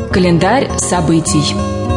Календарь событий.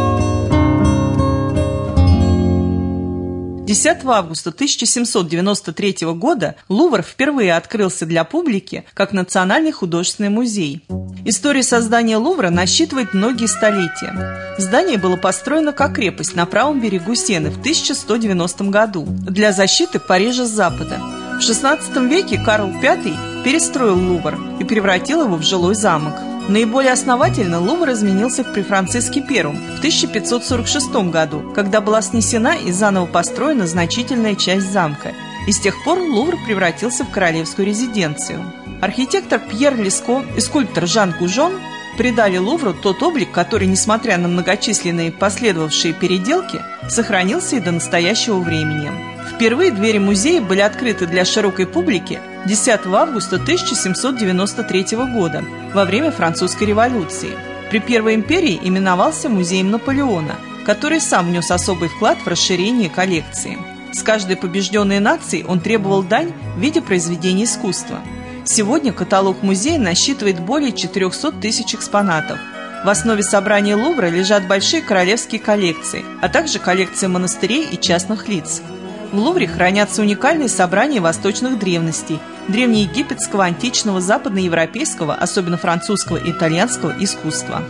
10 августа 1793 года Лувр впервые открылся для публики как Национальный художественный музей. История создания Лувра насчитывает многие столетия. Здание было построено как крепость на правом берегу Сены в 1190 году для защиты Парижа с запада. В XVI веке Карл V перестроил Лувр и превратил его в жилой замок. Наиболее основательно Лувр изменился при Франциске I в 1546 году, когда была снесена и заново построена значительная часть замка. И с тех пор Лувр превратился в королевскую резиденцию. Архитектор Пьер Леско и скульптор Жан Гужон придали Лувру тот облик, который, несмотря на многочисленные последовавшие переделки, сохранился и до настоящего времени. Впервые двери музея были открыты для широкой публики 10 августа 1793 года во время Французской революции. При Первой империи именовался Музеем Наполеона, который сам внес особый вклад в расширение коллекции. С каждой побежденной нацией он требовал дань в виде произведений искусства. Сегодня каталог музея насчитывает более 400 тысяч экспонатов. В основе собрания Лувра лежат большие королевские коллекции, а также коллекции монастырей и частных лиц. В Лувре хранятся уникальные собрания восточных древностей, древнеегипетского, античного, западноевропейского, особенно французского и итальянского искусства.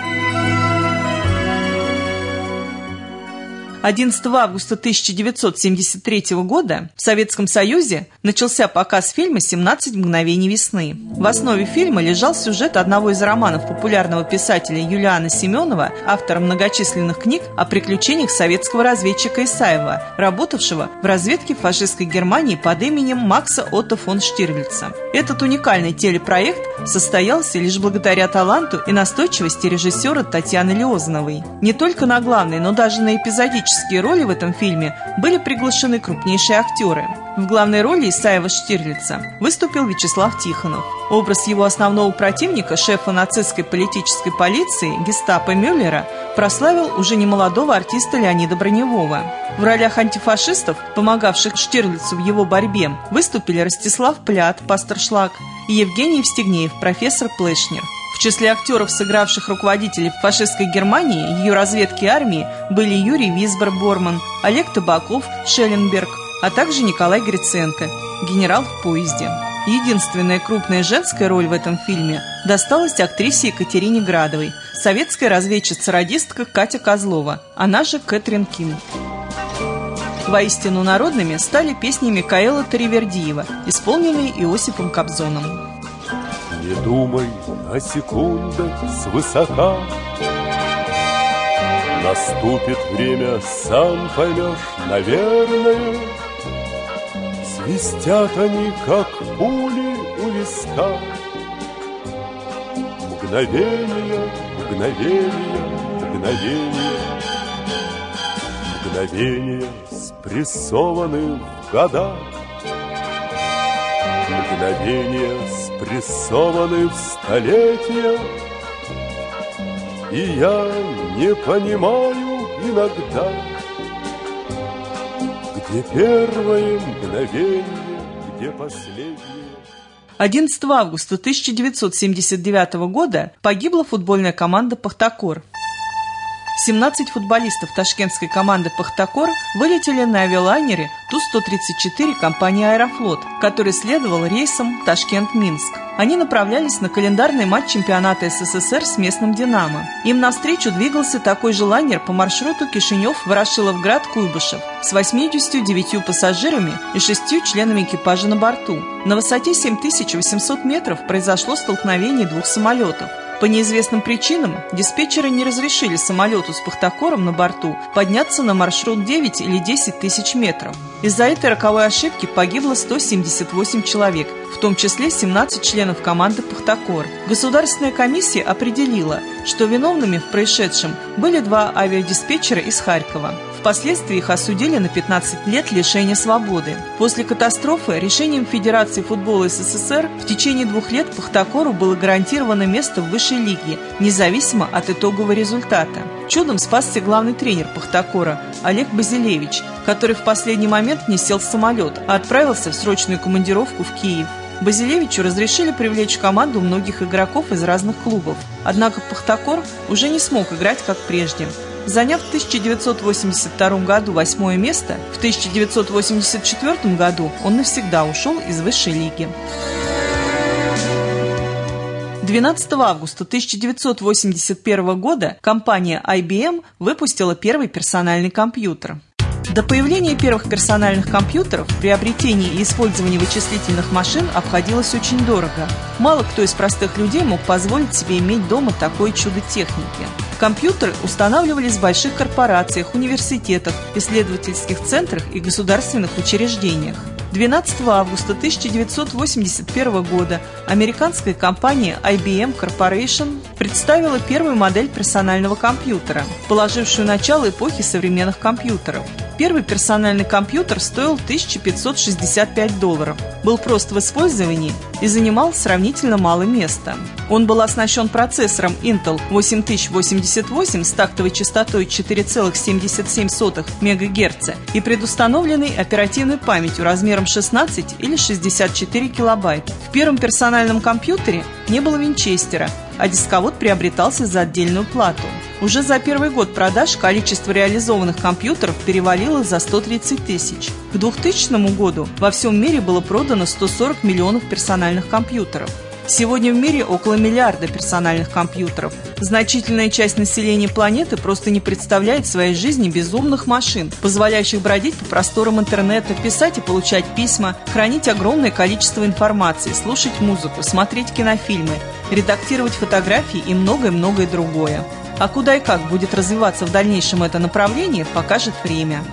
11 августа 1973 года в Советском Союзе начался показ фильма «17 мгновений весны». В основе фильма лежал сюжет одного из романов популярного писателя Юлиана Семенова, автора многочисленных книг о приключениях советского разведчика Исаева, работавшего в разведке фашистской Германии под именем Макса Отто фон Штирлица. Этот уникальный телепроект состоялся лишь благодаря таланту и настойчивости режиссера Татьяны Лиозановой. Не только на главные, но даже на эпизодические роли в этом фильме были приглашены крупнейшие актеры. В главной роли Исаева Штирлица выступил Вячеслав Тихонов. Образ его основного противника, шефа нацистской политической полиции гестапо Мюллера, прославил уже немолодого артиста Леонида Броневого. В ролях антифашистов, помогавших Штирлицу в его борьбе, выступили Ростислав Плят, пастор Шлак, и Евгений Евстигнеев, профессор Плешнер. В числе актеров, сыгравших руководителей фашистской Германии, ее разведки и армии, были Юрий Висбор-Борман, Олег Табаков, Шелленберг, а также Николай Гриценко, генерал в поезде. Единственная крупная женская роль в этом фильме досталась актрисе Екатерине Градовой, советская разведчица-радистка Катя Козлова, она же Кэтрин Кин. Воистину народными стали песни Микаэла Таривердиева, исполненные Иосифом Кобзоном. Не думай на секунду свысока, наступит время, сам поймешь, наверное. Свистят они, как пули у виска. Мгновение, мгновение, мгновение. Мгновения спрессованы в года. Мгновения спрессованы в столетия. И я не понимаю иногда, где первое мгновение, где последнее. 11 августа 1979 года погибла футбольная команда «Пахтакор». 17 футболистов ташкентской команды «Пахтакор» вылетели на авиалайнере Ту-134 компании «Аэрофлот», который следовал рейсом Ташкент-Минск. Они направлялись на календарный матч чемпионата СССР с местным «Динамо». Им навстречу двигался такой же лайнер по маршруту Кишинев-Ворошиловград-Куйбышев с 89 пассажирами и 6 членами экипажа на борту. На высоте 7800 метров произошло столкновение двух самолетов. По неизвестным причинам диспетчеры не разрешили самолету с «Пахтакором» на борту подняться на маршрут 9 или 10 тысяч метров. Из-за этой роковой ошибки погибло 178 человек, в том числе 17 членов команды «Пахтакор». Государственная комиссия определила, что виновными в происшедшем были 2 авиадиспетчера из Харькова. Впоследствии их осудили на 15 лет лишения свободы. После катастрофы решением Федерации футбола СССР в течение 2 лет «Пахтакору» было гарантировано место в высшей лиге, независимо от итогового результата. Чудом спасся главный тренер «Пахтакора» Олег Базилевич, который в последний момент не сел в самолет, а отправился в срочную командировку в Киев. Базилевичу разрешили привлечь в команду многих игроков из разных клубов. Однако Пахтакор уже не смог играть как прежде. Заняв в 1982 году 8-е место, в 1984 году он навсегда ушел из высшей лиги. 12 августа 1981 года компания IBM выпустила первый персональный компьютер. До появления первых персональных компьютеров приобретение и использование вычислительных машин обходилось очень дорого. Мало кто из простых людей мог позволить себе иметь дома такое чудо техники. Компьютеры устанавливались в больших корпорациях, университетах, исследовательских центрах и государственных учреждениях. 12 августа 1981 года американская компания IBM Corporation представила первую модель персонального компьютера, положившую начало эпохи современных компьютеров. Первый персональный компьютер стоил $1565, был прост в использовании и занимал сравнительно мало места. Он был оснащен процессором Intel 8088 с тактовой частотой 4,77 МГц и предустановленной оперативной памятью размером 16 или 64 килобайт. В первом персональном компьютере не было винчестера, а дисковод приобретался за отдельную плату. Уже за первый год продаж количество реализованных компьютеров перевалило за 130 тысяч. К 2000 году во всем мире было продано 140 миллионов персональных компьютеров. Сегодня в мире около миллиарда персональных компьютеров. Значительная часть населения планеты просто не представляет своей жизни без умных машин, позволяющих бродить по просторам интернета, писать и получать письма, хранить огромное количество информации, слушать музыку, смотреть кинофильмы, редактировать фотографии и многое-многое другое. А куда и как будет развиваться в дальнейшем это направление, покажет время.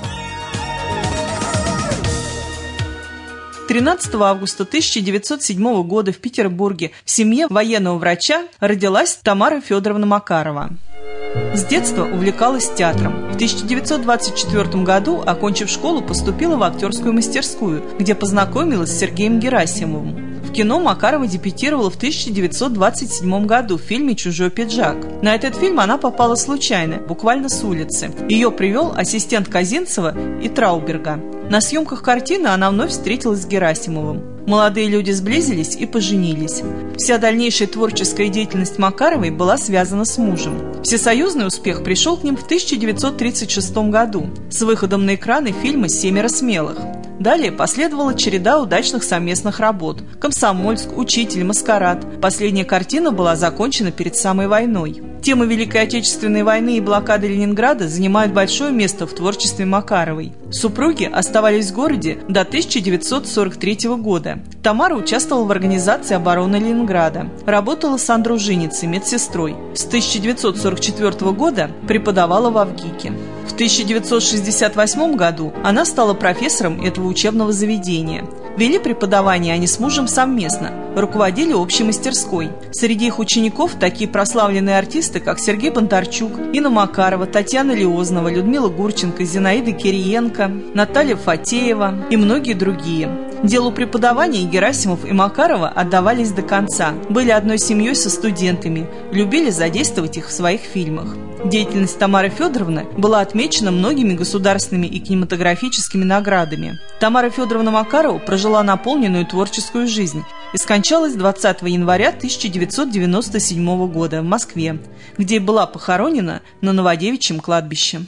13 августа 1907 года в Петербурге в семье военного врача родилась Тамара Федоровна Макарова. С детства увлекалась театром. В 1924 году, окончив школу, поступила в актерскую мастерскую, где познакомилась с Сергеем Герасимовым. В кино Макарова дебютировала в 1927 году в фильме «Чужой пиджак». На этот фильм она попала случайно, буквально с улицы. Ее привел ассистент Казинцева и Трауберга. На съемках картины она вновь встретилась с Герасимовым. Молодые люди сблизились и поженились. Вся дальнейшая творческая деятельность Макаровой была связана с мужем. Всесоюзный успех пришел к ним в 1936 году с выходом на экраны фильма «Семеро смелых». Далее последовала череда удачных совместных работ: «Комсомольск», «Учитель», «Маскарад». Последняя картина была закончена перед самой войной. Темы Великой Отечественной войны и блокады Ленинграда занимают большое место в творчестве Макаровой. Супруги оставались в городе до 1943 года. Тамара участвовала в организации обороны Ленинграда, работала с Андружиницей, медсестрой. С 1944 года преподавала в Авгике. В 1968 году она стала профессором этого учебного заведения. Вели преподавание они с мужем совместно, руководили общей мастерской. Среди их учеников такие прославленные артисты, как Сергей Бондарчук, Инна Макарова, Татьяна Лиознова, Людмила Гурченко, Зинаида Кириенко, Наталья Фатеева и многие другие. Делу преподавания Герасимов и Макарова отдавались до конца, были одной семьей со студентами, любили задействовать их в своих фильмах. Деятельность Тамары Федоровны была отмечена многими государственными и кинематографическими наградами. Тамара Федоровна Макарова прожила наполненную творческую жизнь и скончалась 20 января 1997 года в Москве, где была похоронена на Новодевичьем кладбище.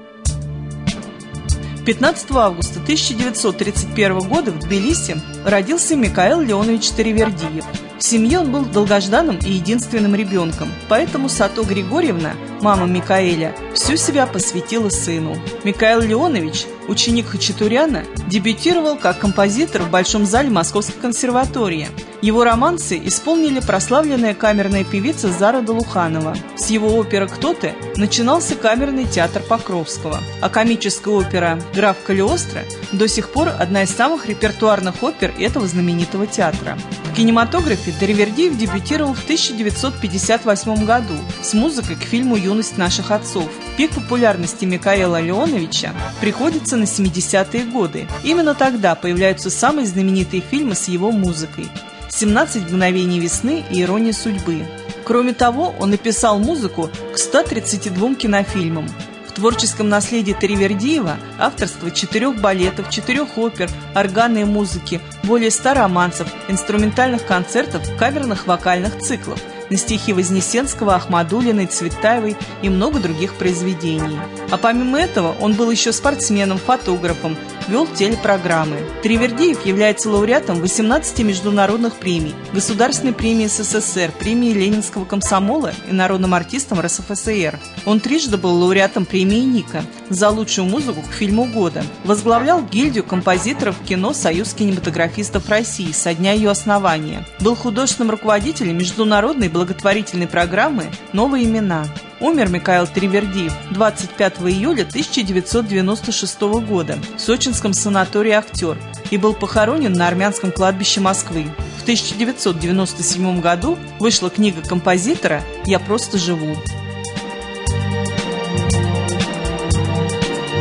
15 августа 1931 года в Тбилиси родился Микаэл Леонович Таривердиев. В семье он был долгожданным и единственным ребенком, поэтому Сато Григорьевна, мама Микаэля, всю себя посвятила сыну. Микаэл Леонович, ученик Хачатуряна, дебютировал как композитор в Большом зале Московской консерватории. Его романсы исполнили прославленная камерная певица Зара Долуханова. С его оперы «Кто ты» начинался камерный театр Покровского, а комическая опера «Граф Калиостро» до сих пор одна из самых репертуарных опер этого знаменитого театра. В кинематографе Таривердиев дебютировал в 1958 году с музыкой к фильму «Юность наших отцов». Пик популярности Микаэла Леоновича приходится на 70-е годы. Именно тогда появляются самые знаменитые фильмы с его музыкой: «17 мгновений весны» и «Ирония судьбы». Кроме того, он написал музыку к 132 кинофильмам. В творческом наследии Таривердиева авторство 4 балетов, 4 опер, органной музыки, более 100 романсов, инструментальных концертов, каверных вокальных циклов, на стихи Вознесенского, Ахмадуллиной, Цветаевой и много других произведений. А помимо этого он был еще спортсменом, фотографом, вел телепрограммы. Таривердиев является лауреатом 18 международных премий, Государственной премии СССР, премии Ленинского комсомола и народным артистом РСФСР. Он трижды был лауреатом премии Ника за лучшую музыку к фильму года. Возглавлял гильдию композиторов кино «Союз кинематографистов России» со дня ее основания. Был художественным руководителем международной благотворительной программы «Новые имена». Умер Микаил Таривердиев 25 июля 1996 года в сочинском санатории «Актер» и был похоронен на Армянском кладбище Москвы. В 1997 году вышла книга композитора «Я просто живу».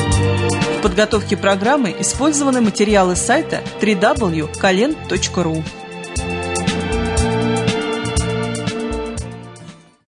В подготовке программы использованы материалы сайта www.kalen.ru.